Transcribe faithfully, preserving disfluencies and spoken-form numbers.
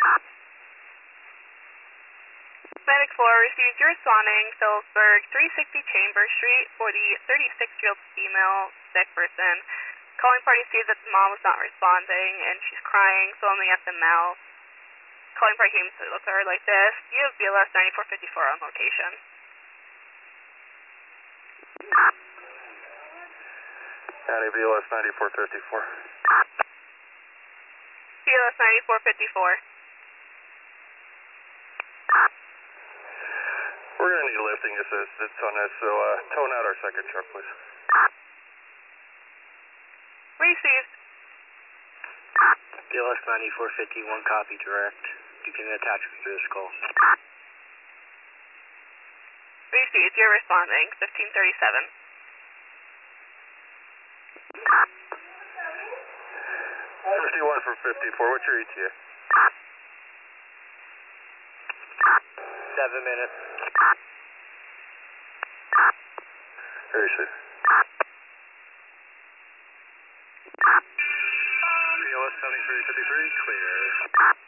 Medic four receives, you're responding Phillipsburg, three sixty Chambers Street for the thirty-six-year-old female sick person. Calling party sees that the mom was not responding and she's crying, foaming at the mouth. Calling party came to look at her like this. You have B L S ninety-four fifty-four on location. County B L S ninety-four fifty-four. B L S ninety-four fifty-four. We're going to need lifting assistance on this, so uh, tone out our second truck, please. Received. B L S ninety-four fifty-one, copy direct. You can attach me to this call. Received, you're responding, fifteen thirty-seven. fifty-one from fifty-four, what's your E T A? Seven minutes. Very safe. B L S seventy-three fifty-three, clear.